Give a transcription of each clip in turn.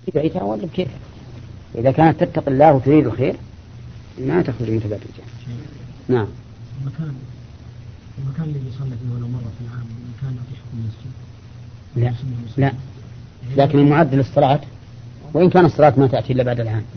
في بيتها ولا بكيف. إذا كانت تتقي الله وتريد الخير ما تخرج متبرجة. نعم. المكان اللي يصلي فيه ولو مرة في العام المكان يعطي حكم مسجد؟ لا لكن المعد للصلاة وإن كان الصلاة ما تأتي إلا بعد العام.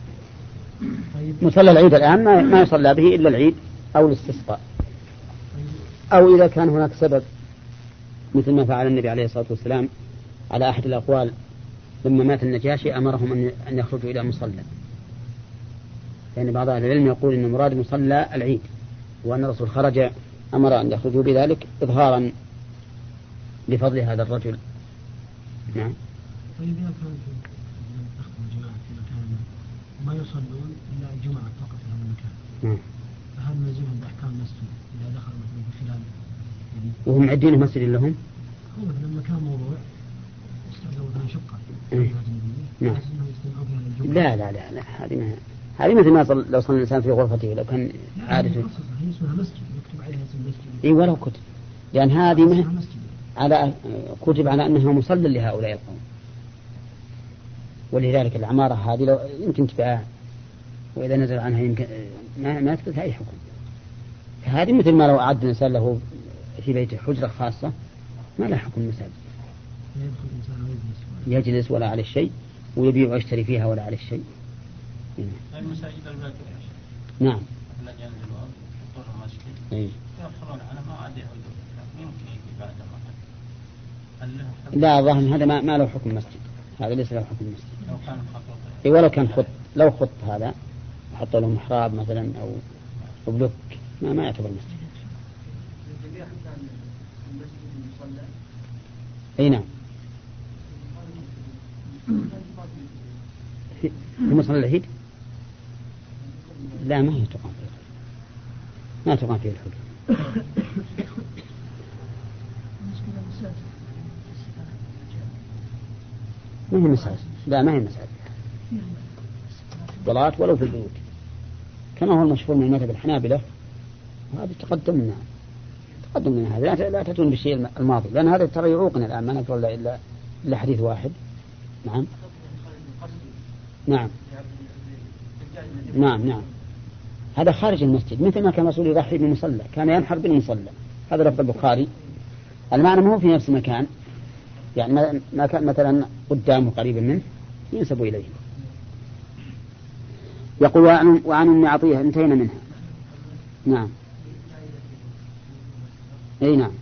مصلى العيد الآن ما يصلى به إلا العيد أو الاستسقاء، أو إذا كان هناك سبب مثل ما فعل النبي عليه الصلاة والسلام على أحد الأقوال لما مات النجاشي أمرهم أن يخرجوا إلى مصلى، يعني بعض أهل العلم يقول إن مراد مصلى العيد، وأن الرسول خرج أمر أن يخرجوا بذلك إظهارا لفضل هذا الرجل. نعم. طيب إذا كان تخدم الجماعة في مكان ما يصلون إلا الجمعة فقط في هذا المكان، فهل نلزمهم بأحكام مسجد إذا دخل مثلا في خلال يعني وهم عدين مسجد لهم؟ هو مثلا مكان موضوع يستعملوا مثلا شقة نعم. لا لا لا لا هذه مثل ما لو صلى الإنسان في غرفته لو كان عادته. هي اسمها مسجد يكتب عليها اسم مسجد. إيه ولو كتب، لأن هذه على كتب على أنها مصلى لهؤلاء القوم، ولذلك العمارة هذه لو يمكن تباع وإذا نزل عنها يمكن ما تثبت أي حكم. هذه مثل ما لو أعد الإنسان له في بيته حجرة خاصة ما له حكم مساجد، يجلس ولا على الشيء ويبيع ويشتري فيها ولا على الشيء. المساجد الباقية نعم. مثلا ينزلون يحطون مسجد يأخرون على ما عاد يعودون يمكن يجي بعد ما. لا ظاهر هذا ما له حكم مسجد، هذا ليس له حكم مسجد. لو كان خطوط. ولو كان لو خط هذا حط له محراب مثلا أو بلوك ما يعتبر مسجد. أي نعم. في مصلى العيد لا ما هي تقام فيه ما تقام فيه الحجة. ما هي مساجد، لا ما هي مساجد صلاة ولو في البيوت كما هو المشهور من مذهب الحنابلة. هذا تقدم لنا هذا لا تتون بالشيء الماضي، لأن هذا ترى يعوقنا الآن ما نقول إلا حديث واحد. نعم نعم نعم نعم. هذا خارج المسجد مثل ما كان الرسول يضحي بالمصلى، كان ينحر بالمصلى، هذا لفظ البخاري. المعنى ما هو في نفس المكان، يعني ما كان مثلا قدامه قريبا منه ينسب إليه. يقول وعن أم عطية انتهينا منها. نعم. أي نعم.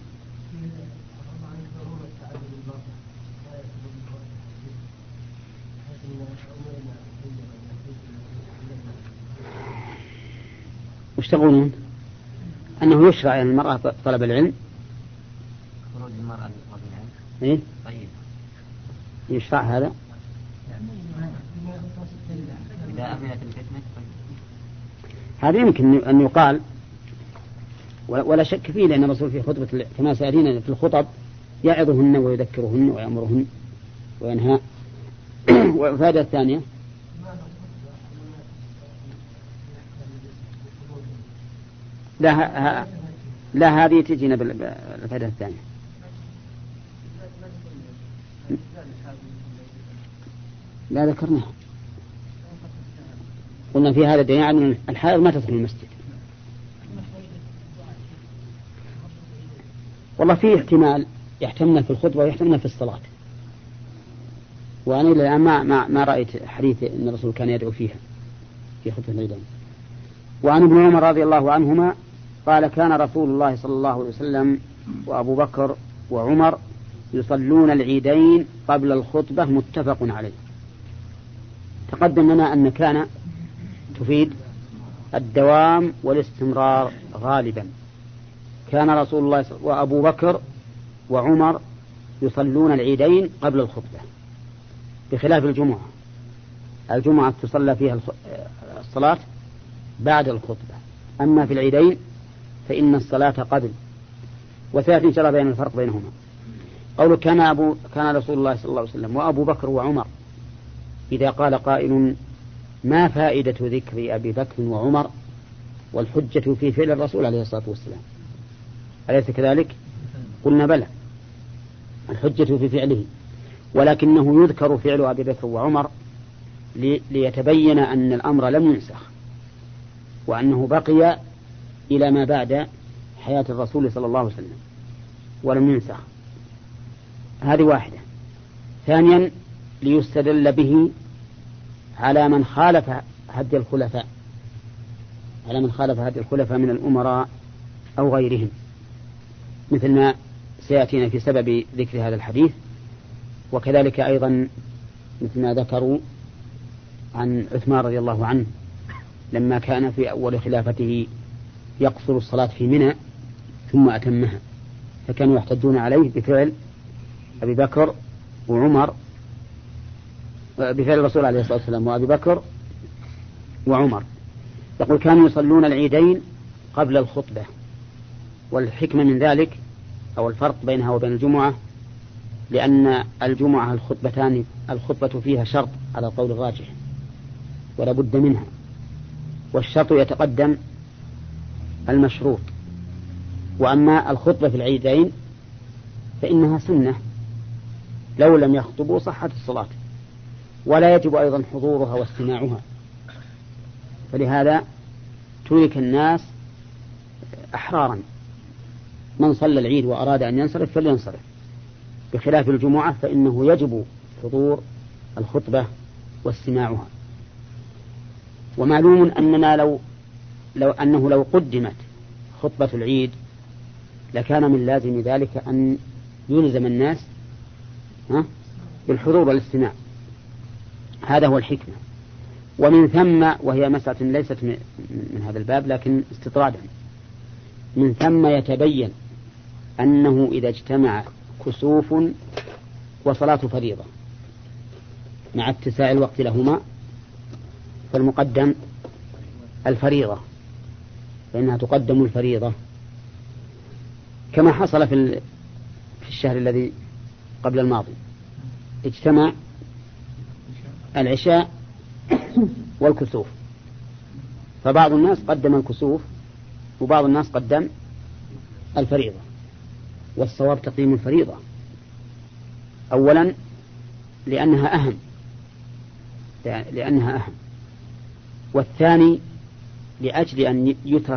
وش تقولون؟ أنه يشرع المرأة طلب العلم. خروج المرأة لطلب العلم. إيه؟ طيب. يشرع هذا. إذا أمنت الفتنة. هذا يمكن أن يقال ولا شك فيه، لأن الرسول في خطبة كما سألين في الخطب يعظهن ويذكرهن ويأمرهن وينهى. والفائدة الثانية لا هذه تجينا بالفائدة الثانية. لا ذكرناها، قلنا في هذا دليل على أن الحائض ما تدخل المسجد. والله فيه احتمال يحتمل في الخطبة ويحتمل في الصلاة، وأنا إلى الآن ما رأيت حديث أن الرسول كان يدعو فيها في خطبة العيدين. وعن ابن عمر رضي الله عنهما قال كان رسول الله صلى الله عليه وسلم وأبو بكر وعمر يصلون العيدين قبل الخطبة متفق عليه. تقدم لنا أن كان تفيد الدوام والاستمرار غالبا. كان رسول الله وأبو بكر وعمر يصلون العيدين قبل الخطبة بخلاف الجمعة تصلى فيها الصلاة بعد الخطبة، أما في العيدين فإن الصلاة قبل. وسيأتي إن شاء الله بين الفرق بينهما. قوله كان رسول الله صلى الله عليه وسلم وأبو بكر وعمر، إذا قال قائل ما فائدة ذكر أبي بكر وعمر والحجة في فعل الرسول عليه الصلاة والسلام، أليس كذلك؟ قلنا بلى، الحجة في فعله. ولكنه يذكر فعل أبي بكر وعمر ليتبين أن الأمر لم ينسخ، وأنه بقي إلى ما بعد حياة الرسول صلى الله عليه وسلم ولم ينسخ. هذه واحدة. ثانيا ليستدل به على من خالف هدي الخلفاء، على من خالف هدي الخلفاء من الأمراء أو غيرهم، مثل ما سيأتينا في سبب ذكر هذا الحديث. وكذلك أيضا مثل ما ذكروا عن عثمان رضي الله عنه لما كان في أول خلافته يقصر الصلاة في منى ثم أتمها، فكانوا يحتجون عليه بفعل أبي بكر وعمر، بفعل الرسول عليه الصلاة والسلام وأبي بكر وعمر. يقول كانوا يصلون العيدين قبل الخطبة، والحكمة من ذلك أو الفرق بينها وبين الجمعة لأن الجمعة الخطبة فيها شرط على القول الراجح ولا بد منها، والشرط يتقدم المشروط. وأما الخطبة في العيدين فإنها سنة، لو لم يخطبوا صحت الصلاة، ولا يجب أيضا حضورها واستماعها، فلهذا ترك الناس أحرارا، من صلى العيد وأراد أن ينصرف فلينصرف، بخلاف الجمعة فإنه يجب حضور الخطبة واستماعها. ومعلوم أننا لو قدمت خطبة العيد لكان من لازم ذلك أن يلزم الناس بالحضور والاستماع، هذا هو الحكمة. ومن ثم، وهي مسألة ليست من هذا الباب لكن استطرادا، من ثم يتبين أنه إذا اجتمع كسوف وصلاة فريضة مع اتساع الوقت لهما فالمقدم الفريضة، فإنها تقدم الفريضة، كما حصل في الشهر الذي قبل الماضي، اجتمع العشاء والكسوف، فبعض الناس قدم الكسوف وبعض الناس قدم الفريضة، والصواب تقديم الفريضة أولا لأنها أهم، والثاني لأجل أن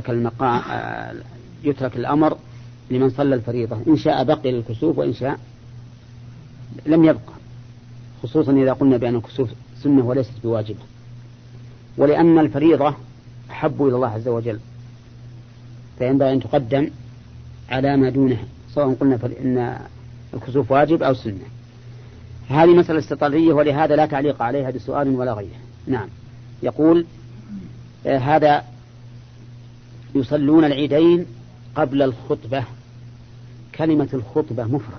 يترك الأمر لمن صلى الفريضة، إن شاء بقي للكسوف وإن شاء لم يبقى، خصوصا إذا قلنا بأن الكسوف سنة وليست بواجبة، ولأن الفريضة أحب إلى الله عز وجل فينبغي أن تقدم على ما دونها، سواء قلنا إن الكسوف واجب أو سنة. هذه مسألة استطرادية ولهذا لا تعليق عليها بسؤال ولا غيره. نعم. يقول هذا يصلون العيدين قبل الخطبة، كلمة الخطبة مفرد،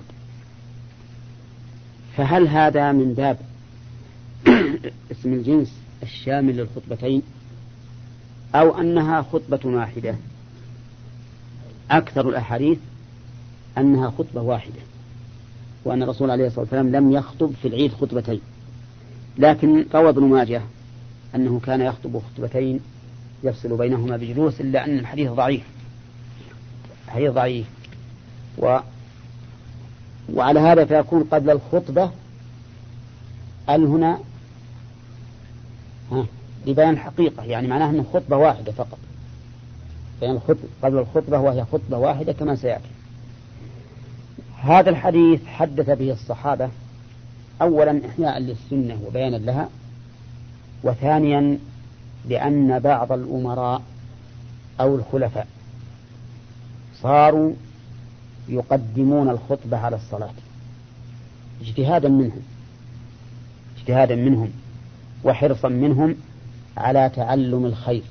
فهل هذا من باب اسم الجنس الشامل للخطبتين أو أنها خطبة واحدة؟ أكثر الأحاديث أنها خطبة واحدة، وأن الرسول عليه الصلاة والسلام لم يخطب في العيد خطبتين، لكن روى ابن ماجه أنه كان يخطب خطبتين يفصل بينهما بجلوس، إلا أن الحديث ضعيف، وعلى هذا فيكون قبل الخطبة هنا لبيان الحقيقة، يعني معناه أنه خطبة واحدة فقط، يعني قبل الخطبة وهي خطبة واحدة كما سيأتي. هذا الحديث حدث به الصحابة أولا إحياء للسنة وبيانا لها، وثانيا لأن بعض الأمراء أو الخلفاء صاروا يقدمون الخطبة على الصلاة اجتهادا منهم وحرصا منهم على تعلم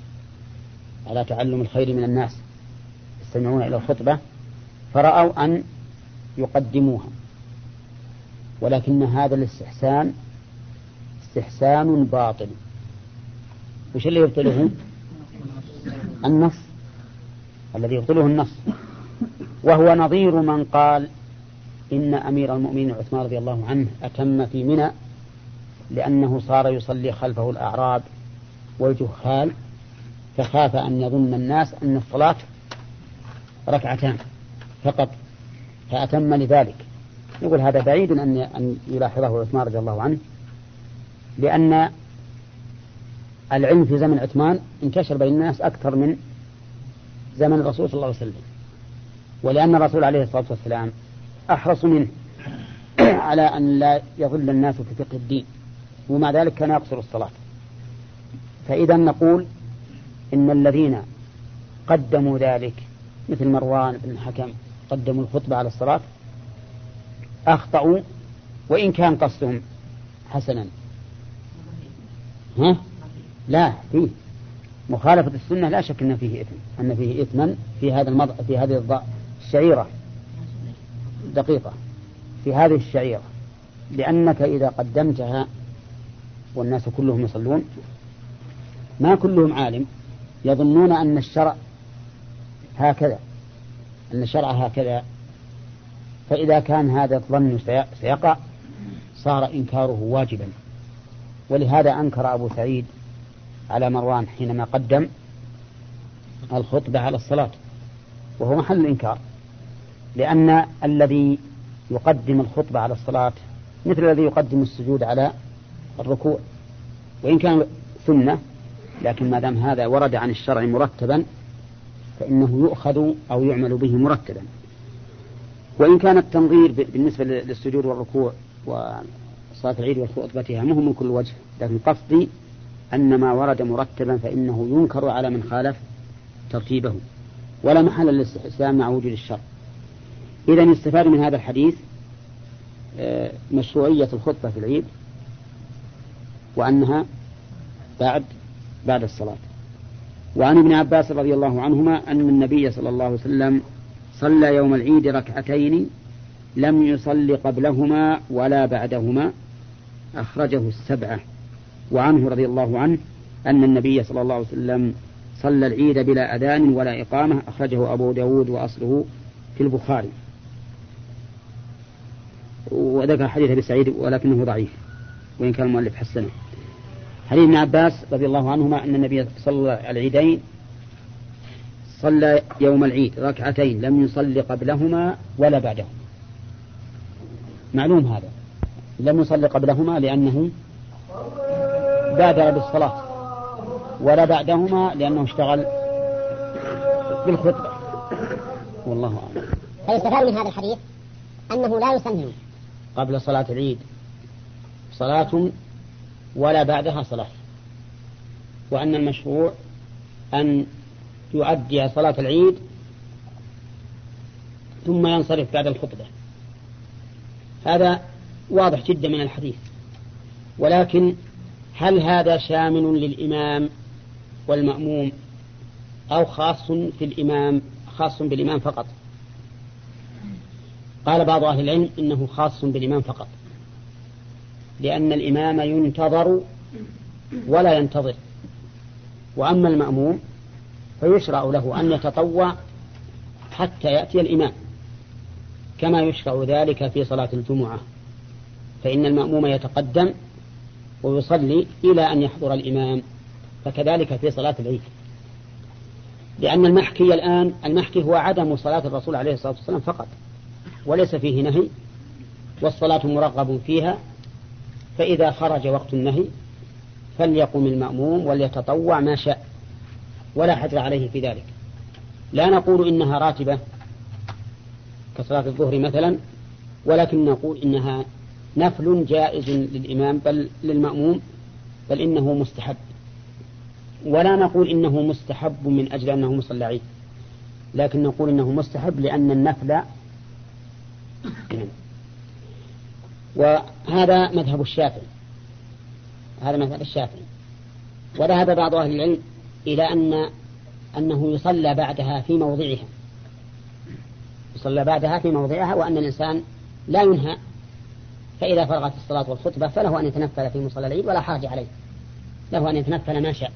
الخير من الناس يستمعون إلى الخطبة، فرأوا أن يقدموها، ولكن هذا الاستحسان استحسان باطل. وش اللي يبطله؟ النص، الذي يبطله النص، وهو نظير من قال إن أمير المؤمنين عثمان رضي الله عنه أتم في منى لأنه صار يصلي خلفه الأعراب والجهال، فخاف أن يظن الناس أن الصلاة ركعتان فقط فأتم لذلك، يقول هذا بعيد أن يلاحظه عثمان رضي الله عنه، لأن العلم في زمن عثمان انتشر بين الناس أكثر من زمن الرسول صلى الله عليه وسلم، ولأن الرسول عليه الصلاة والسلام أحرص منه على أن لا يضل الناس في فقه الدين، ومع ذلك كان يقصر الصلاة. فإذا نقول إن الذين قدموا ذلك مثل مروان بن الحكم قدموا الخطبة على الصلاة أخطأوا، وإن كان قصدهم حسنا. لا، فيه مخالفة السنة لا شك أن فيه إثم، أن فيه إثما في هذه الشعيرة دقيقة، في هذه الشعيرة، لأنك إذا قدمتها والناس كلهم يصلون ما كلهم عالم، يظنون أن الشرع هكذا، فإذا كان هذا الظن سيقع صار إنكاره واجبا. ولهذا أنكر أبو سعيد على مروان حينما قدم الخطبة على الصلاة، وهو محل الإنكار، لأن الذي يقدم الخطبة على الصلاة مثل الذي يقدم السجود على الركوع، وإن كان سنة، لكن ما دام هذا ورد عن الشرع مرتبا فإنه يؤخذ أو يعمل به مرتبا. وإن كان التنظير بالنسبة للسجود والركوع وصلاة العيد وخطبتها مهم من كل وجه، لكن قصدي أن ما ورد مرتبا فإنه ينكر على من خالف ترتيبه، ولا محل للاستحسان مع وجود الشر. إذن استفاد من هذا الحديث مشروعية الخطبة في العيد، وأنها بعد الصلاة. وعن ابن عباس رضي الله عنهما أن النبي صلى الله عليه وسلم صلى يوم العيد ركعتين لم يصل قبلهما ولا بعدهما، أخرجه السبعة. وعنه رضي الله عنه أن النبي صلى الله عليه وسلم صلى العيد بلا أذان ولا إقامة، أخرجه أبو داود وأصله في البخاري. وذكر حديث أبي سعيد ولكنه ضعيف وإن كان المؤلف حسنه. حديث ابن عباس رضي الله عنهما أن النبي صلى العيدين صلى يوم العيد ركعتين لم يصلي قبلهما ولا بعدهما. معلوم هذا، لم يصلي قبلهما لأنه بادر بالصلاة، ولا بعدهما لأنه اشتغل بالخطبة، والله أعلم. فيستفاد من هذا الحديث أنه لا يسمى قبل صلاة العيد صلاة ولا بعدها صلاة، وأن المشروع أن يؤدي صلاة العيد ثم ينصرف بعد الخطبة. هذا واضح جدا من الحديث، ولكن هل هذا شامل للإمام والمأموم أو خاص بالإمام فقط؟ قال بعض أهل العلم إنه خاص بالإمام فقط، لأن الإمام ينتظر ولا ينتظر، وأما المأموم فيشرع له أن يتطوع حتى يأتي الإمام، كما يشرع ذلك في صلاة الجمعة، فإن المأموم يتقدم ويصلي إلى أن يحضر الإمام، فكذلك في صلاة العيد. لأن المحكي هو عدم صلاة الرسول عليه الصلاة والسلام فقط، وليس فيه نهي، والصلاة مرغب فيها، فإذا خرج وقت النهي فليقم المأموم وليتطوع ما شاء، ولا حجر عليه في ذلك. لا نقول إنها راتبة كصلاة الظهر مثلا، ولكن نقول إنها نفل جائز للإمام بل للمأموم، بل إنه مستحب. ولا نقول إنه مستحب من أجل أنه مصلى عيد، لكن نقول إنه مستحب لأن النفل. وهذا مذهب الشافعي، وذهب بعض أهل العلم إلى أنه يصلى بعدها في موضعها، وأن الإنسان لا ينهى، فإذا فرغت الصلاة والخطبة فله أن يتنفل في مصلى العيد ولا حرج عليه، له أن يتنفل ما شاء.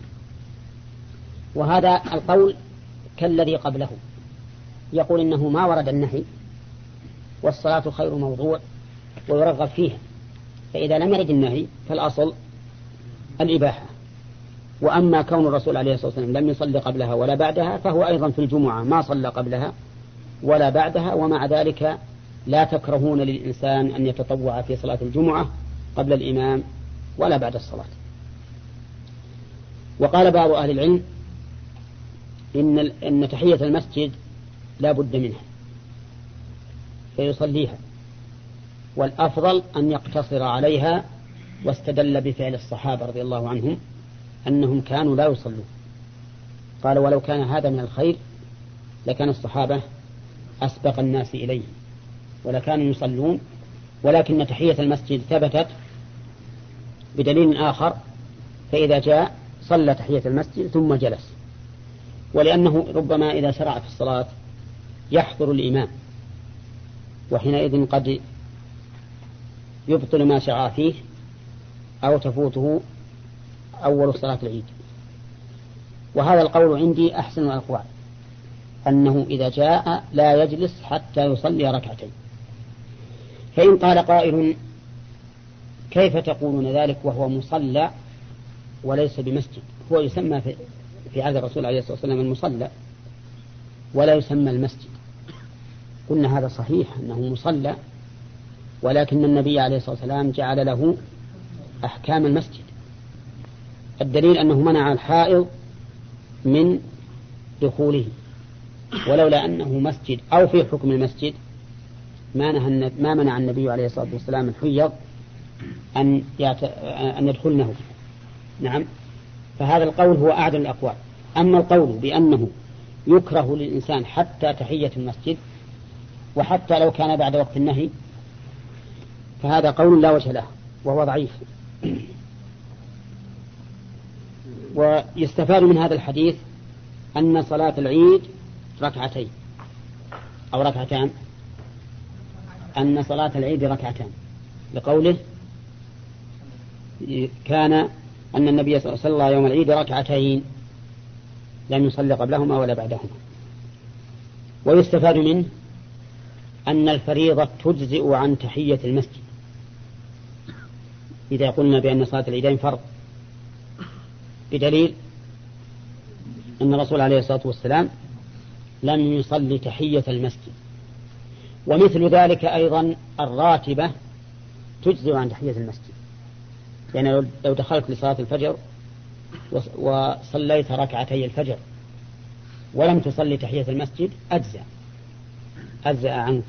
وهذا القول كالذي قبله، يقول إنه ما ورد النهي، والصلاة خير موضوع ويرغب فيها، فإذا لم يرد النهي فالأصل الإباحة. وأما كون الرسول عليه الصلاة والسلام لم يصلي قبلها ولا بعدها، فهو أيضا في الجمعة ما صلى قبلها ولا بعدها، ومع ذلك لا تكرهون للإنسان أن يتطوع في صلاة الجمعة قبل الإمام ولا بعد الصلاة. وقال بعض أهل العلم إن تحية المسجد لا بد منها فيصليها، والأفضل أن يقتصر عليها، واستدل بفعل الصحابة رضي الله عنهم أنهم كانوا لا يصلون. قال ولو كان هذا من الخير لكان الصحابة أسبق الناس إليه ولكانوا يصلون، ولكن تحية المسجد ثبتت بدليل آخر، فإذا جاء صلى تحية المسجد ثم جلس، ولأنه ربما إذا شرع في الصلاة يحضر الإمام وحينئذ قد يبطل ما شرع فيه أو تفوته أول صلاة العيد. وهذا القول عندي أحسن الأقوال، أنه إذا جاء لا يجلس حتى يصلي ركعتين. فإن قال قائل كيف تقولون ذلك وهو مصلى وليس بمسجد؟ هو يسمى في عهد الرسول عليه الصلاة والسلام المصلى ولا يسمى المسجد. قلنا هذا صحيح أنه مصلى، ولكن النبي عليه الصلاة والسلام جعل له أحكام المسجد. الدليل أنه منع الحائض من دخوله، ولولا أنه مسجد أو في حكم المسجد ما منع النبي عليه الصلاة والسلام الحيض أن يدخلنه. نعم، فهذا القول هو أعدل الأقوال. أما القول بأنه يكره للإنسان حتى تحية المسجد وحتى لو كان بعد وقت النهي فهذا قول لا وجه له وهو ضعيف. ويستفاد من هذا الحديث أن صلاة العيد ركعتين أو ركعتان، أن صلاة العيد ركعتان، لقوله كان أن النبي صلى الله عليه وسلم يوم العيد ركعتين لم يصلي قبلهما ولا بعدهما. ويستفاد منه أن الفريضة تجزئ عن تحية المسجد إذا قلنا بأن صلاة العيدين فرض، بدليل أن الرسول عليه الصلاة والسلام لم يصلي تحية المسجد. ومثل ذلك أيضا الراتبة تجزئ عن تحية المسجد، يعني لو دخلت لصلاة الفجر وصليت ركعتي الفجر ولم تصلي تحية المسجد أجزأ عنك،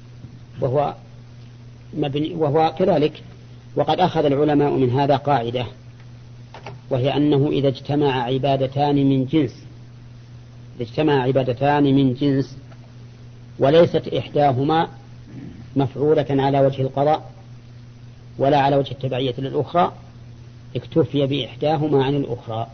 وهو كذلك. وقد أخذ العلماء من هذا قاعدة، وهي أنه إذا اجتمع عبادتان من جنس وليست إحداهما مفعولة على وجه القضاء ولا على وجه التبعية للأخرى اكتفي بإحداهما عن الأخرى.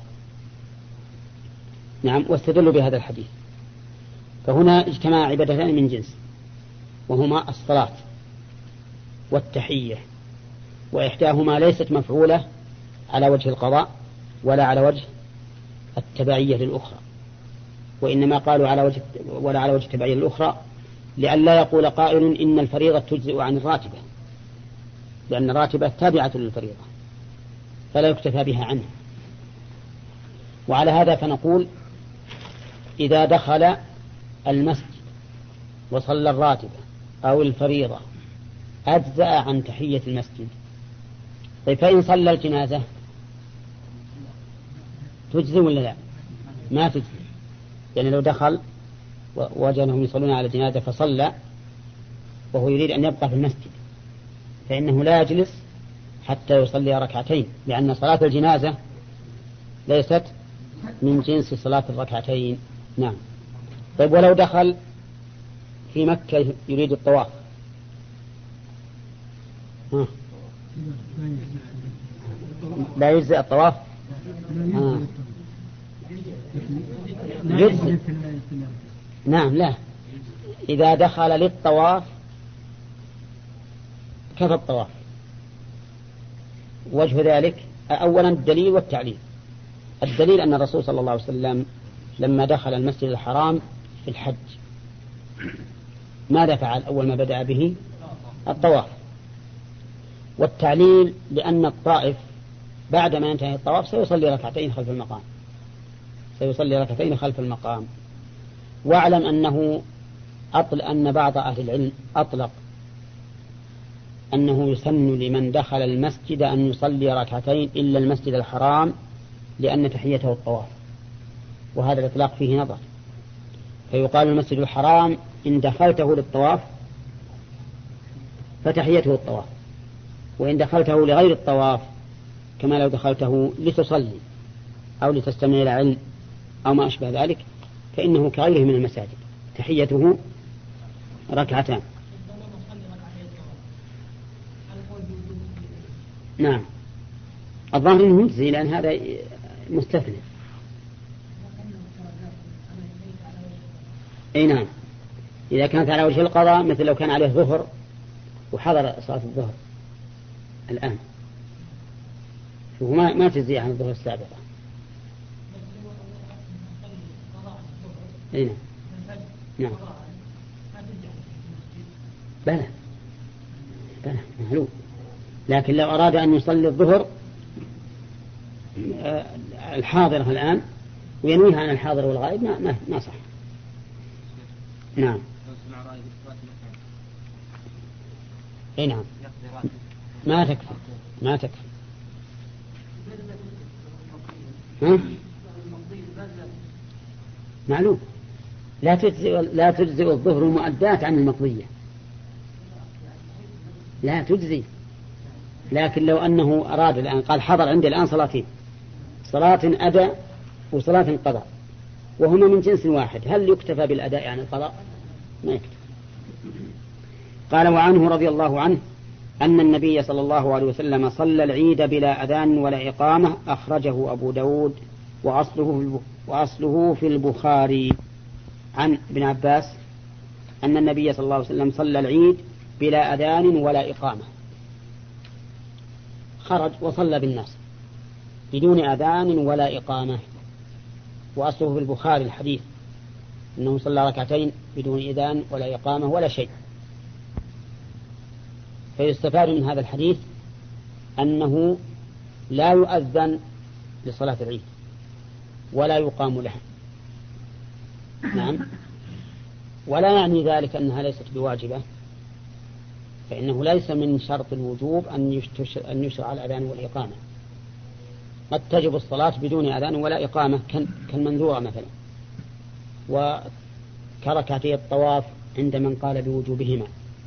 نعم، واستدلوا بهذا الحديث. فهنا اجتماع عبادتان من جنس وهما الصلاة والتحية، وإحداهما ليست مفعولة على وجه القضاء ولا على وجه التبعية للأخرى، وإنما قالوا على وجه التبعية للأخرى لئلا يقول قائل إن الفريضة تجزئ عن الراتبة، لأن الراتبة تابعة للفريضة فلا يكتفى بها عنه. وعلى هذا فنقول إذا دخل المسجد وصلى الراتبة أو الفريضة أجزأ عن تحية المسجد. طيب فإن صلى الجنازة تجزي ولا لا؟ ما تجزي، يعني لو دخل ووجدهم يصلون على الجنازة فصلى وهو يريد أن يبقى في المسجد فإنه لا يجلس حتى يصلي ركعتين، لأن صلاة الجنازة ليست من جنس صلاة الركعتين. نعم. طيب ولو دخل في مكة يريد الطواف لا يجزئ الطواف؟ يجزئ. نعم، لا، إذا دخل للطواف كفى الطواف. وجه ذلك أولا الدليل والتعليل. الدليل أن الرسول صلى الله عليه وسلم لما دخل المسجد الحرام في الحج ماذا فعل؟ أول ما بدأ به الطواف. والتعليل لأن الطائف بعد ما ينتهي الطواف سيصلي ركعتين خلف المقام. واعلم أن بعض أهل العلم أطلق أنه يسن لمن دخل المسجد أن يصلي ركعتين إلا المسجد الحرام لأن تحيته الطواف، وهذا الإطلاق فيه نظر. فيقال المسجد الحرام إن دخلته للطواف فتحيته الطواف، وإن دخلته لغير الطواف كما لو دخلته لتصلي أو لتستمع إلى علم أو ما أشبه ذلك فإنه كغيره من المساجد تحيته ركعتان. نعم الظاهر أنه مجزي لأن هذا مستثنى. أي نعم إذا كانت على وجه القضاء مثل لو كان عليه ظهر وحضر صلاة الظهر الآن وهو ما تجزي عن الظهر السابقة. أي نعم نعم بلى معلوم، لكن لو أراد أن يصلي الظهر الحاضرة الآن وينويها عن الحاضر والغائب ما صح. نعم أي نعم ما تكفي معلوم لا تجزئ الظهر المؤدات عن المقضية لا تجزي. لكن لو أنه أراد الآن قال حضر عندي الآن صلاتين، صلاة أداء وصلاة قضاء وهما من جنس واحد، هل يكتفى بالأداء عن القضاء؟ ما يكتفى. قال وعنه رضي الله عنه أن النبي صلى الله عليه وسلم صلى العيد بلا أذان ولا إقامة، أخرجه أبو داود وأصله في البخاري. عن ابن عباس أن النبي صلى الله عليه وسلم صلى العيد بلا أذان ولا إقامة، خرج وصلى بالناس بدون أذان ولا إقامة، وأصله في البخاري الحديث أنه صلى ركعتين بدون أذان ولا إقامة ولا شيء. فيستفاد من هذا الحديث أنه لا يؤذن لصلاة العيد ولا يقام لها. نعم ولا يعني ذلك أنها ليست بواجبة، فإنه ليس من شرط الوجوب أن يشرع الأذان والإقامة. قد تجب الصلاة بدون أذان ولا إقامة كالمنذورة مثلا، وكركعتي الطواف عند من قال بوجوبهما.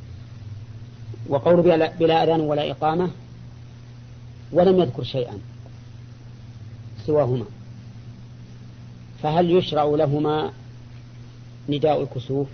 وقول بلا أذان ولا إقامة ولم يذكر شيئا سواهما، فهل يشرع لهما نداء الكسوف؟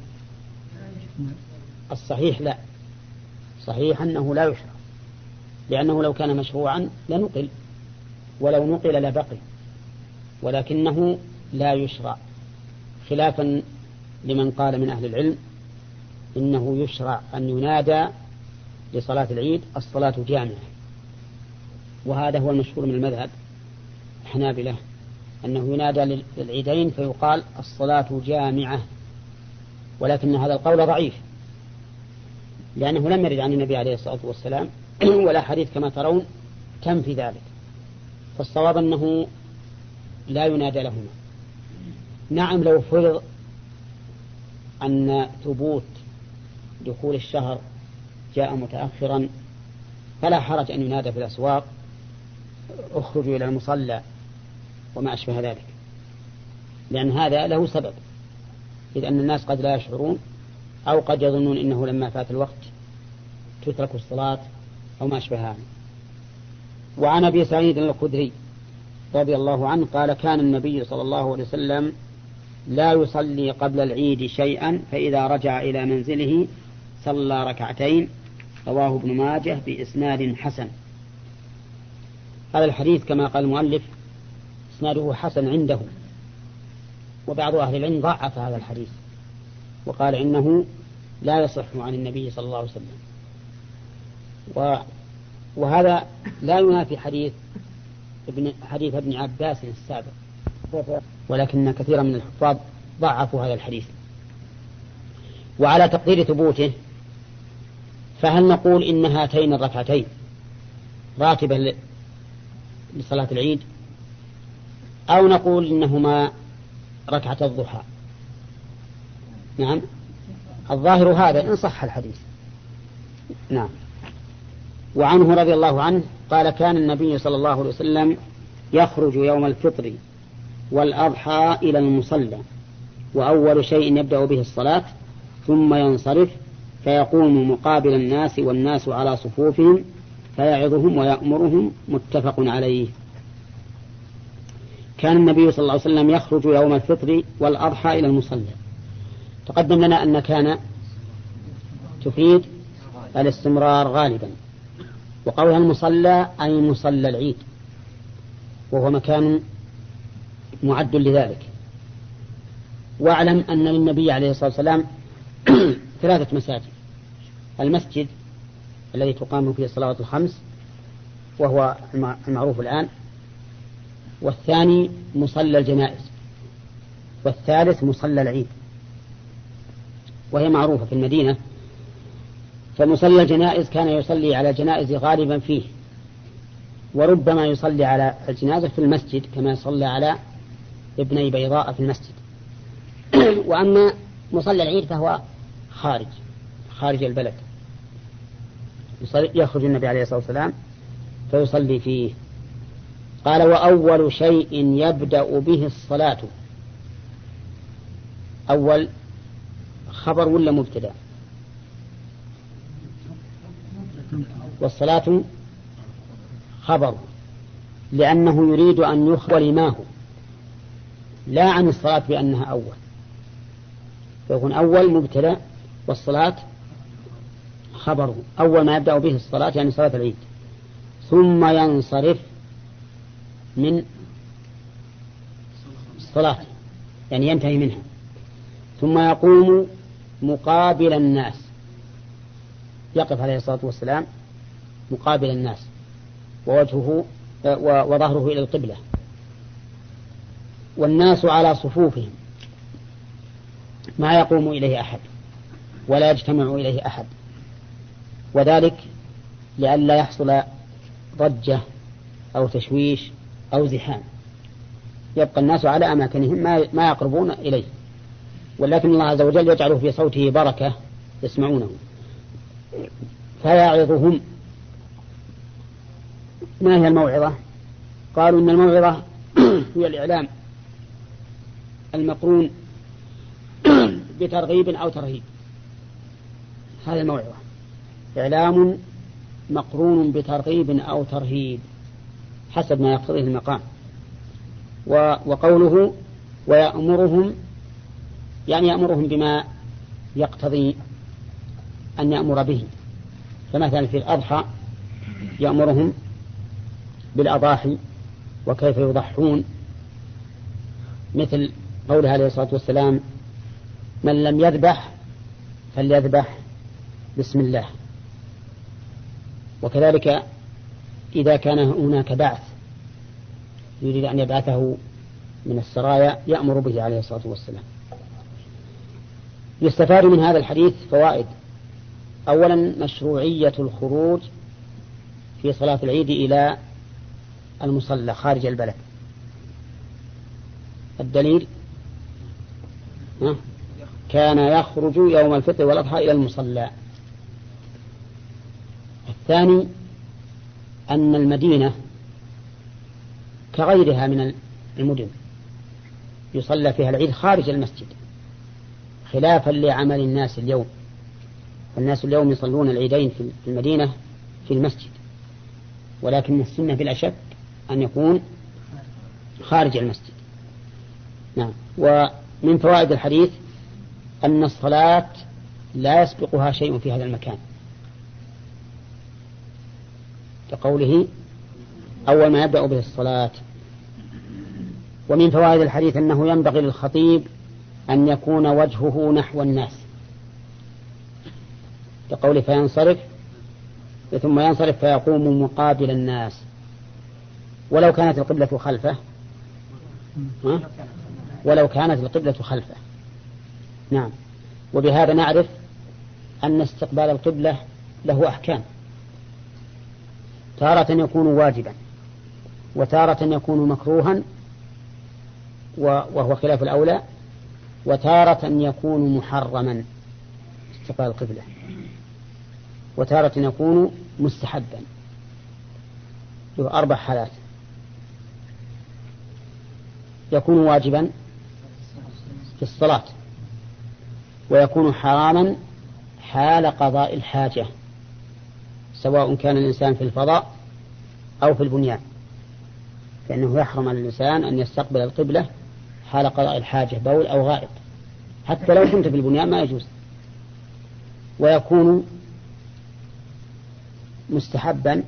الصحيح لا، صحيح أنه لا يشرع، لأنه لو كان مشروعا لنقل، ولو نقل لبقي، ولكنه لا يشرع، خلافا لمن قال من أهل العلم إنه يشرع أن ينادى لصلاة العيد الصلاة جامعة، وهذا هو المشهور من المذهب الحنابلة أنه ينادى للعيدين فيقال الصلاة جامعة، ولكن هذا القول ضعيف لأنه لم يرد عن النبي عليه الصلاة والسلام ولا حديث كما ترون تنفي ذلك، فالصواب أنه لا ينادى لهما. نعم لو فرض أن ثبوت دخول الشهر جاء متأخرا فلا حرج أن ينادى في الأسواق اخرجوا إلى المصلى وما أشبه ذلك، لأن هذا له سبب، إذ أن الناس قد لا يشعرون أو قد يظنون إنه لما فات الوقت تترك الصلاة أو ما أشبه هذا. وعن أبي سعيد الخدري رضي الله عنه قال كان النبي صلى الله عليه وسلم لا يصلي قبل العيد شيئا، فإذا رجع إلى منزله صلى ركعتين، رواه ابن ماجه بإسناد حسن. هذا الحديث كما قال المؤلف إسناده حسن عنده، وبعض أهل العلم ضعف هذا الحديث وقال إنه لا يصح عن النبي صلى الله عليه وسلم، وهذا لا ينافي حديث ابن عباس السابق، ولكن كثيرا من الحفاظ ضعفوا هذا الحديث. وعلى تقدير ثبوته فهل نقول إن هاتين الركعتين راتبة لصلاة العيد أو نقول إنهما ركعة الضحى؟ نعم الظاهر هذا إن صح الحديث. نعم وعنه رضي الله عنه قال كان النبي صلى الله عليه وسلم يخرج يوم الفطر والأضحى إلى المصلى وأول شيء يبدأ به الصلاة ثم ينصرف فيقوم مقابل الناس والناس على صفوفهم فيعظهم ويأمرهم. متفق عليه. كان النبي صلى الله عليه وسلم يخرج يوم الفطر والأضحى إلى المصلى. تقدم لنا أن كان تفيد الاستمرار غالبا، وقولها المصلى أي مصلى العيد، وهو مكان معد لذلك. واعلم أن للنبي عليه الصلاة والسلام 3 مساجد: المسجد الذي تقام فيه الصلوات الخمس وهو المعروف الآن، والثاني مصلى الجنائز، والثالث مصلى العيد، وهي معروفة في المدينة. فمصلى الجنائز كان يصلي على الجنائز غالبا فيه، وربما يصلي على الجنازة في المسجد كما صلى على ابني بيضاء في المسجد. وأما مصلى العيد فهو خارج البلد، يخرج النبي عليه الصلاة والسلام فيصلي فيه. قال وأول شيء يبدأ به الصلاة. أول خبر ولا مبتدأ؟ والصلاة خبر، لأنه يريد أن يخبر ما هو، لا عن الصلاة بأنها أول، فيكون أول مبتدأ والصلاة خبره. أول ما يبدأ به الصلاة يعني صلاة العيد، ثم ينصرف من الصلاة يعني ينتهي منها، ثم يقوم مقابل الناس، يقف عليه الصلاة والسلام مقابل الناس ووجهه وظهره إلى القبلة، والناس على صفوفهم، ما يقوم إليه أحد ولا يجتمع إليه أحد، وذلك لئلا يحصل ضجة أو تشويش أو زحام، يبقى الناس على أماكنهم ما يقربون إليه، ولكن الله عز وجل يجعل في صوته بركة يسمعونه. فيعظهم. ما هي الموعظة؟ قالوا إن الموعظة هي الإعلام المقرون بترغيب أو ترهيب. هذه الموعظة، إعلام مقرون بترغيب أو ترهيب حسب ما يقتضيه المقام. وقوله ويأمرهم يعني يأمرهم بما يقتضي أن يأمر به، فمثلا في الأضحى يأمرهم بالأضاحي وكيف يضحون، مثل قوله عليه الصلاة والسلام من لم يذبح فليذبح بسم الله. وكذلك إذا كان هناك بعث يريد أن يبعثه من السرايا يأمر به عليه الصلاة والسلام. يستفاد من هذا الحديث فوائد: أولا مشروعية الخروج في صلاة العيد إلى المصلى خارج البلد. الدليل كان يخرج يوم الفطر والأضحى إلى المصلى. الثاني أن المدينة كغيرها من المدن يصلى فيها العيد خارج المسجد، خلافا لعمل الناس اليوم. الناس اليوم يصلون العيدين في المدينة في المسجد، ولكن السنة بلا شك أن يكون خارج المسجد. نعم. ومن فوائد الحديث أن الصلاة لا يسبقها شيء في هذا المكان، كقوله أول ما يبدأ به الصلاة. ومن فوائد الحديث أنه ينبغي للخطيب أن يكون وجهه نحو الناس، كقوله فينصرف ثم ينصرف فيقوم مقابل الناس، ولو كانت القبلة خلفه نعم. وبهذا نعرف أن استقبال القبلة له أحكام، تارة يكون واجبا وتارة يكون مكروها وهو خلاف الأولى، وتارة يكون محرما استقبال القبلة، وتارة يكون مستحبا، له 4 حالات: يكون واجبا في الصلاة، ويكون حراما حال قضاء الحاجة، سواء كان الإنسان في الفضاء أو في البنيان، فإنه يحرم على الإنسان أن يستقبل القبلة حال قضاء الحاجة، بول أو غائط، حتى لو كنت في البنيان ما يجوز. ويكون مستحبا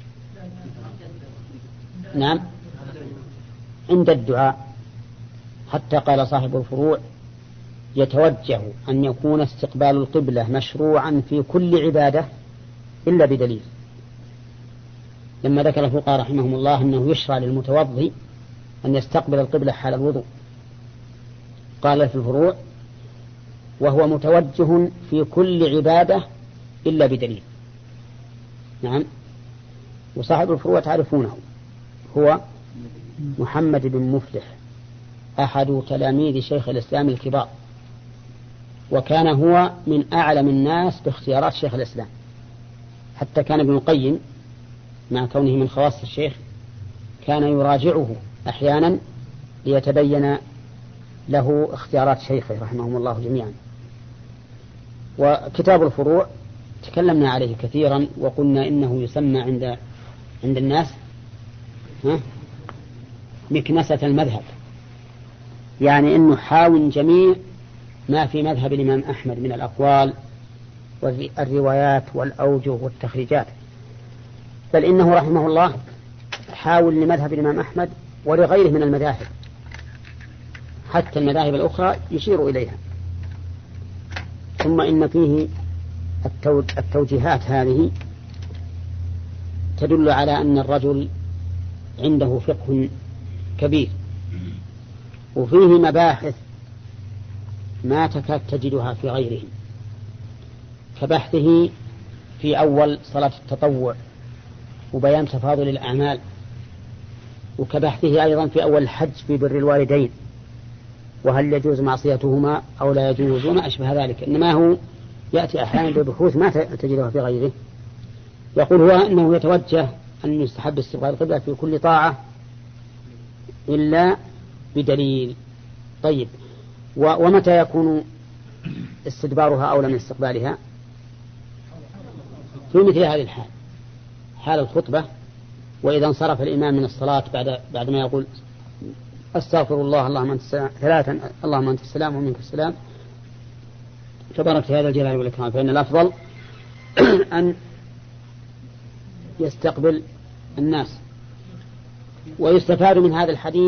نعم عند الدعاء، حتى قال صاحب الفروع: يتوجه أن يكون استقبال القبلة مشروعا في كل عبادة إلا بدليل. لما ذكر الفقهاء رحمهم الله أنه يشرع للمتوضي أن يستقبل القبلة حال الوضوء، قال في الفروع: وهو متوجه في كل عبادة إلا بدليل. نعم. وصاحب الفروع تعرفونه، هو محمد بن مفلح، أحد تلاميذ شيخ الإسلام الكبار، وكان هو من أعلم الناس باختيارات شيخ الإسلام، حتى كان ابن القيم مع كونه من خواص الشيخ كان يراجعه أحيانا ليتبين له اختيارات شيخه رحمهم الله جميعا. وكتاب الفروع تكلمنا عليه كثيرا، وقلنا إنه يسمى عند الناس مكنسة المذهب، يعني إنه حاول جميع ما في مذهب الإمام أحمد من الأقوال والروايات والأوجه والتخريجات، بل إنه رحمه الله حاول لمذهب الإمام أحمد ولغيره من المذاهب، حتى المذاهب الأخرى يشير إليها. ثم إن فيه التوجيهات هذه تدل على أن الرجل عنده فقه كبير، وفيه مباحث ما تكاد تجدها في غيره، كبحثه في أول صلاة التطوع وبيان تفاضل الأعمال، وكبحثه أيضا في أول الحج في بر الوالدين، وهل يجوز معصيتهما أو لا يجوز وما أشبه ذلك. إنما هو يأتي أحيانا ببحوث ما تجدها في غيره. يقول هو أنه يتوجه أن يستحب استقبال القبلة في كل طاعة إلا بدليل. طيب، ومتى يكون استدبارها أولى من استقبالها؟ في مثل هذه الحال، حال الخطبة، وإذا انصرف الإمام من الصلاة بعدما يقول أستغفر الله اللهم أنت السلام 3 اللهم أنت السلام ومنك السلام تبارك هذا الجلال والإكرام، فإن الأفضل أن يستقبل الناس. ويستفاد من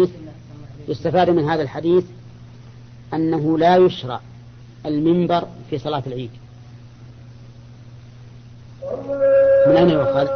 هذا الحديث أنه لا يشرع المنبر في صلاة العيد. من أين يؤخذ؟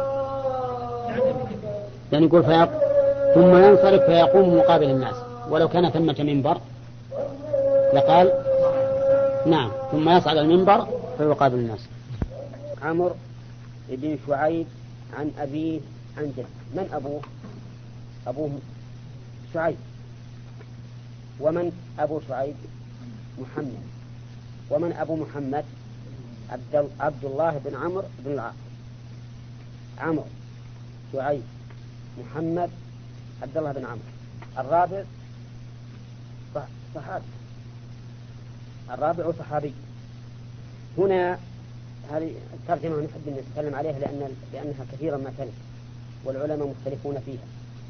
يعني يقول ثم ينصرف فيقوم مقابل الناس، ولو كان ثمة منبر لقال نعم، ثم يصعد المنبر فيقابل الناس. عمرو بن شعيب عن أبيه عن جده. من أبوه؟ أبوه شعيب. ومن أبو شعيب؟ محمد. ومن أبو محمد؟ عبد الله بن عمرو بن العاص. عمرو، شعيب، محمد، عبد الله بن عمرو. الرابع صحابي، الرابع صحابي. هنا هذه الترجمة نحب أن نتكلم عليها لأنها كثيرا ما تلك والعلماء مختلفون فيها.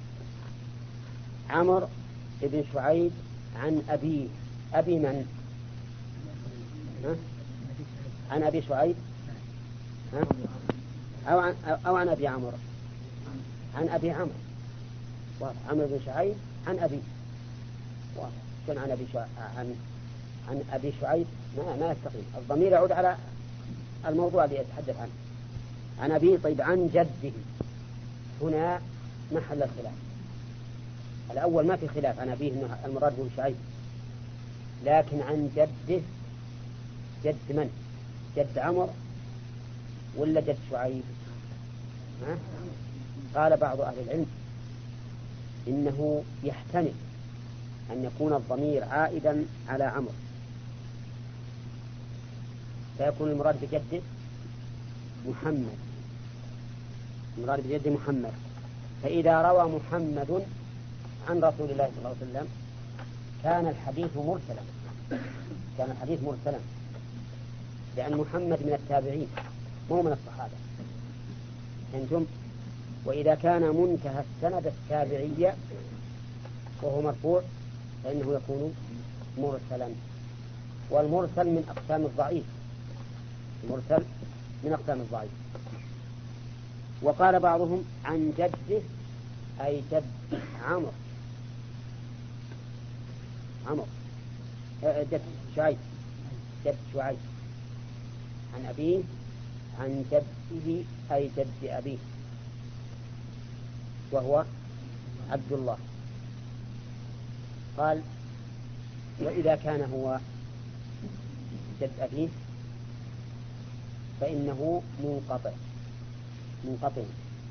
عمرو بن شعيب عن أبيه. أبي من؟ عن أبي شعيب أو عن أبي عمرو؟ عن أبي عمرو. عمرو بن شعيب عن أبي. كان عن أبي شعيب عن أبي شعيب ما يستقيم. الضمير يعود على الموضوع الذي يتحدث عنه. عن أبي. طيب، عن جده هنا محل الخلاف. الأول ما في خلاف، عن أبيه المراد بن شعيب، لكن عن جده جد من؟ جد عمر ولا جد شعيب؟ قال بعض أهل العلم إنه يحتمل أن يكون الضمير عائدا على عمر، فيكون المراد بجده محمد المراد بجد محمد. فإذا روى محمد عن رسول الله صلى الله عليه وسلم كان الحديث مرسلا، كان الحديث مرسلا، لأن محمد من التابعين مو من الصحابة، فهمتم؟ وإذا كان منتهى السند التابعية وهو مرفوع فإنه يكون مرسلا، والمرسل من أقسام الضعيف، المرسل من أقسام الضعيف. وقال بعضهم عن جده أي جد عمرو، جد شعيب، جد شعيب، عن أبيه عن جده أي جد أبيه وهو عبد الله. قال وإذا كان هو جد أبيه فإنه منقطع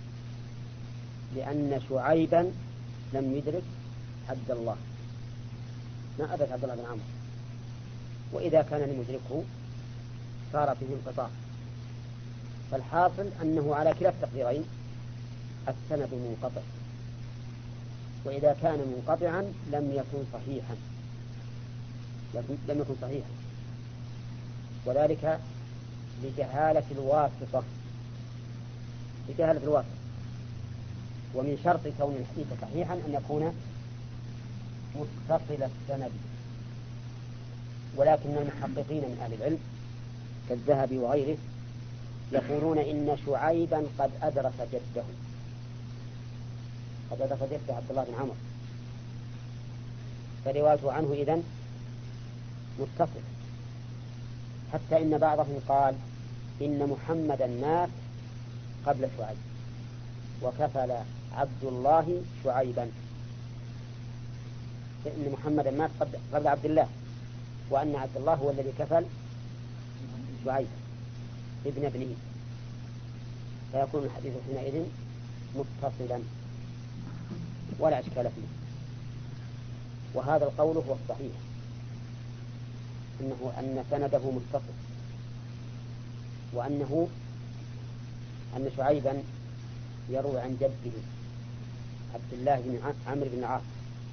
لأن شعيبا لم يدرك عبد الله، ما أدرك عبد الله بن عمرو، وإذا كان لم يدركه صار فيه انقطاع. فالحاصل أنه على كلا التقديرين السند منقطع، وإذا كان منقطعا لم يكن صحيحا، وذلك لجهالة الواسطة، ومن شرط كون الحديث صحيحا أن يكون متصل السند. ولكن المحققين من أهل العلم كالذهبي وغيره يقولون إن شعيبا قد أدرك جده عبد الله بن عمرو، فروايته عنه إذن متصل، حتى إن بعضهم قال إن محمدا مات قبل شعيب وكفل عبد الله شعيبا، إن محمدا مات قبل عبد الله، وأن عبد الله هو الذي كفل شعيب ابن ابنه، فيكون الحديث حينئذ متصلا ولا إشكال فيه. وهذا القول هو الصحيح، أن سنده متصل، أن شعيبا يروي عن جده عبد الله بن عمرو بن العاص.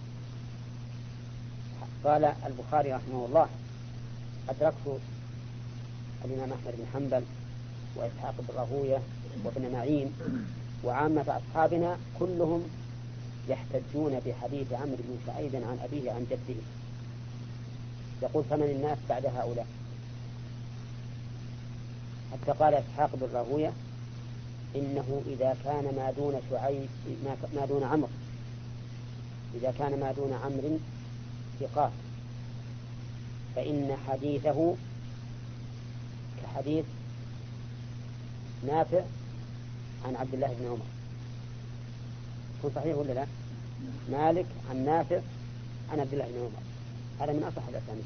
قال البخاري رحمه الله أدركت الإمام أحمد بن حنبل وإسحاق بن راهوية وابن معين وعامة أصحابنا كلهم يحتجون بحديث عمرو بن شعيب عن أبيه عن جده. يقول فمن الناس بعد هؤلاء؟ حتى قال إسحاق بن راهوية إنه إذا كان ما دون عمرو، إذا كان ما دون عمرو ثقات فإن حديثه كحديث نافع عن عبد الله بن عمر. هو صحيح ولا لا؟ مالك عن نافع عن عبد الله بن عمر، هذا من أصح الأسانيد.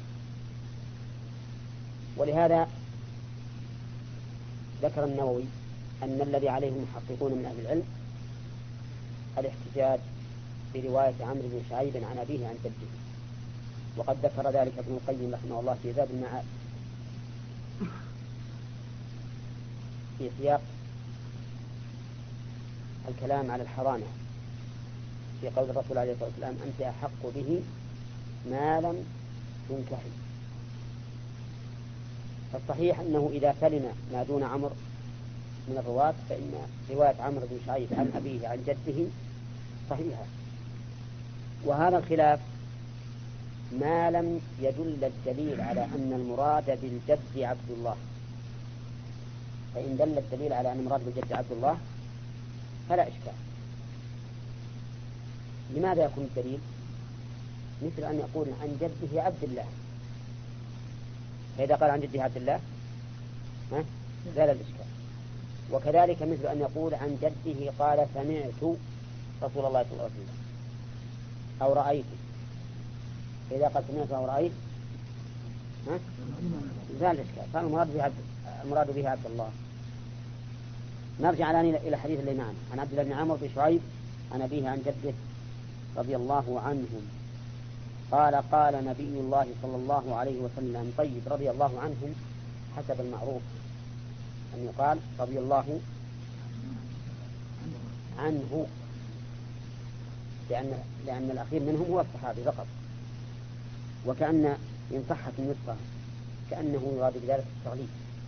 ولهذا ذكر النووي أن الذي عليه المحققون من أهل العلم الاحتجاج برواية عمرو بن شعيب عن أبيه عن جده، وقد ذكر ذلك ابن القيم رحمه الله في زاد المعاد في سياق الكلام على الحضانة في قول الرسول عليه الصلاة والسلام أنت أحق به ما لم تنكحي. فالصحيح أنه إذا سلم ما دون عمرو من الرواة فإن رواية عمرو بن شعيب عن أبيه عن جده صحيحة. وهذا الخلاف ما لم يدل الدليل على أن المراد بالجد عبد الله، فإن دل الدليل على أن المراد بالجد عبد الله فلا إشكال. لماذا يكون الدليل؟ مثل أن يقول عن جده عبد الله، فإذا قال عن جده عبد الله زال الإشكال. وكذلك مثل أن يقول عن جده قال سمعت رسول الله صلى الله عليه وسلم أو رأيت، فإذا قال سمعت أو رأيت زال الإشكال، صار المراد به عبد الله. نرجع الآن إلى حديث اللي معنا عن عبد الله بن عمرو بن شعيب عن أبيه عن جده رضي الله عنهم قال قال نبي الله صلى الله عليه وسلم. طيب رضي الله عنهم حسب المعروف أن يقال رضي الله عنه، لأن الأخير منهم هو الصحابي فقط. وكأن إن صحت النسخة كأنه يراد بذلك التغليب.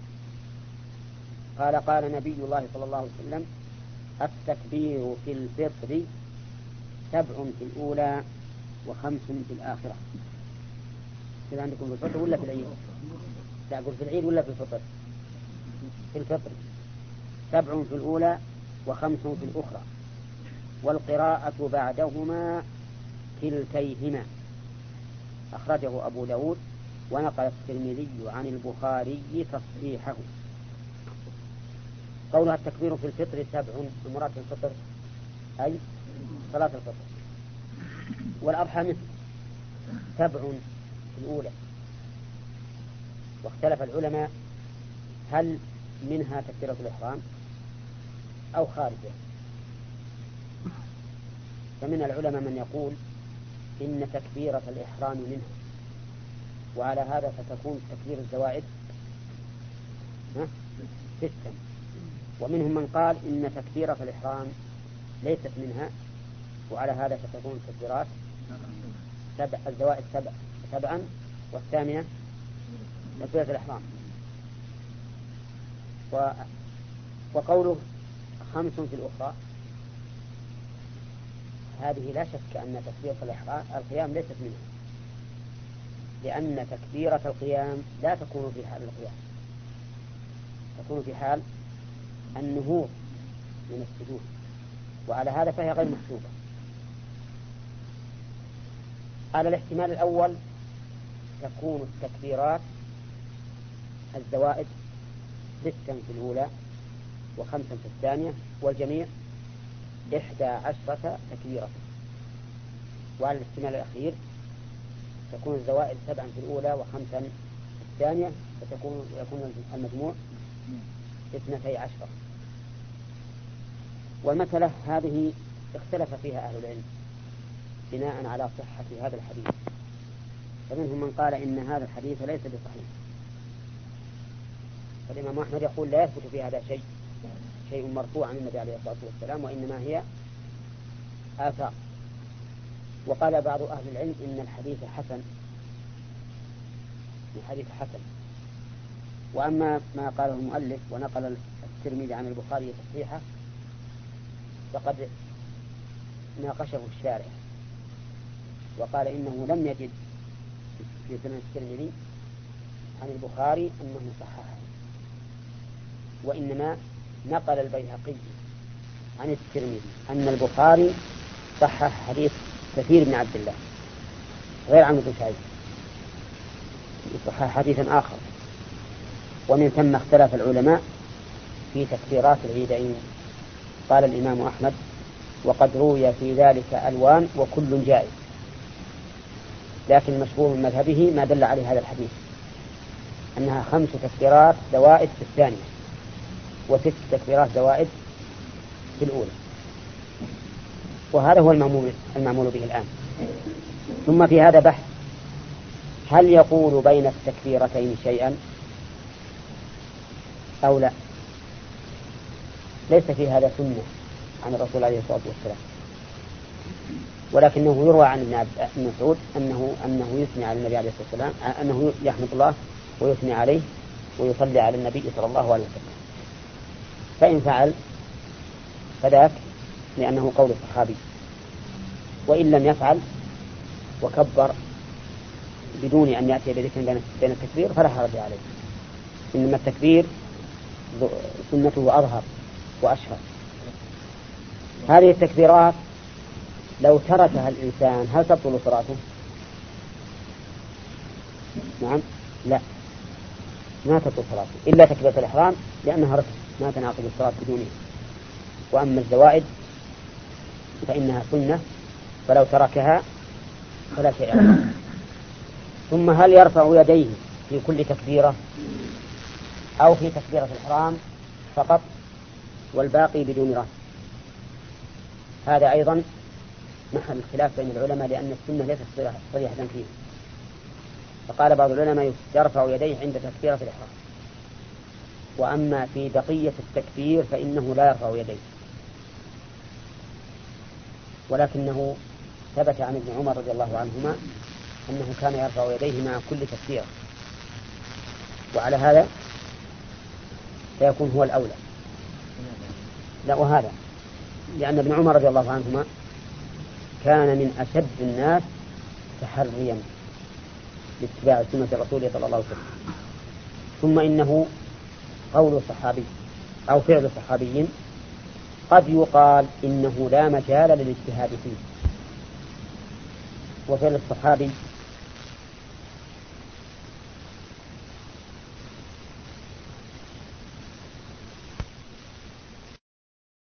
قال نبي الله صلى الله عليه وسلم: التكبير في الفطر 7 في الأولى و5 في الآخرة. كذا عندكم في الفطر ولا في العيد؟ لا، أقول في العيد ولا في الفطر؟ في الفطر 7 في الأولى و5 في الأخرى، والقراءة بعدهما كلتيهما. أخرجه أبو داود ونقل الترمذي عن البخاري تصحيحه. قولها التكبير في الفطر 7، المراد في الفطر أي صلاة الفطر. والأضحى مثل 7 في الأولى. واختلف العلماء هل منها تكبيرة الإحرام أو خارجه. فمن العلماء من يقول إن تكبيرة الإحرام منها، وعلى هذا فتكون تكبير الزوائد 6. ومنهم من قال إن تكبيرة الإحرام ليست منها، وعلى هذا فتكون تكبيرات الزوائد 7 والثامنة تكبيرة الإحرام. وقوله 5 في الأخرى، هذه لا شك أن تكبيرة القيام ليست منها، لأن تكبيرة القيام لا تكون في حال القيام، تكون في حال النهوض من السجود، وعلى هذا فهي غير محسوبة. على الاحتمال الأول تكون التكبيرات الزوائد 6 في الأولى و5 في الثانية، والجميع 11 تكبيرة. وعلى الاحتمال الأخير تكون الزوائد 7 في الأولى و5 في الثانية، يكون المجموع 12. والمسألة هذه اختلف فيها أهل العلم بناء على صحة هذا الحديث. فمنهم من قال إن هذا الحديث ليس بصحيح، فالإمام أحمد يقول لا يثبت في هذا شيء مرفوع عن النبي عليه الصلاة والسلام، وإنما هي آثار. وقال بعض أهل العلم إن الحديث حسن، الحديث حسن. وأما ما قاله المؤلف ونقل الترمذي عن البخاري تصحيحه فقد ناقشه الشارع وقال إنه لم يجد في سنن الترمذي عن البخاري أنه صححه، وإنما نقل البيهقي عن الترمذي أن البخاري صحح حديث كثير بن عبد الله غير عمرو بن شعيب، صحح حديثا آخر. ومن ثم اختلف العلماء في تكبيرات العيدين. قال الإمام أحمد: وقد روي في ذلك ألوان وكل جائز، لكن المشهور من مذهبه ما دل عليه هذا الحديث، أنها 5 تكبيرات زوائد في الثانية و6 تكبيرات زوائد في الأولى، وهذا هو المعمول به الآن. ثم في هذا بحث: هل يقول بين التكبيرتين شيئا أو لا؟ ليس في هذا سنة عن الرسول عليه الصلاة والسلام، ولكنه يروى عن ابن مسعود أنه يثني على النبي عليه الصلاة والسلام، أنه يحمد الله ويثني عليه ويصلي على النبي صلى الله عليه وسلم. فإن فعل فذاك لأنه قول الصحابي، وإن لم يفعل وكبر بدون أن يأتي بذكر بين التكبير فلا حرج عليه، إنما التكبير سنته أظهر وأشهر. هذه التكبيرات لو تركها الإنسان هل تبطل صلاته؟ نعم، لا، ما تبطل صلاته إلا تكبيرة الإحرام لأنها ركن ما تنعقد الصلاة بدونها. وأما الزوائد فإنها سنة فلو تركها فلا شيء عليه. ثم هل يرفع يديه في كل تكبيرة أو في تكبيرة الإحرام فقط والباقي بدون رفع؟ هذا أيضا محل الخلاف بين العلماء، لأن السنة ليست صريحة فيه. فقال بعض العلماء يرفع يديه عند تكبيرة الإحرام، وأما في بقية التكبير فإنه لا يرفع يديه. ولكنه ثبت عن ابن عمر رضي الله عنهما أنه كان يرفع يديه مع كل تكبيرة، وعلى هذا سيكون هو الأولى. لا، وهذا لأن ابن عمر رضي الله عنهما كان من أشد الناس تحريا لاتباع سنة الرسول صلى الله عليه وسلم. ثم إنه قول صحابي أو فعل صحابي قد يقال إنه لا مجال للاجتهاد فيه، وفعل الصحابي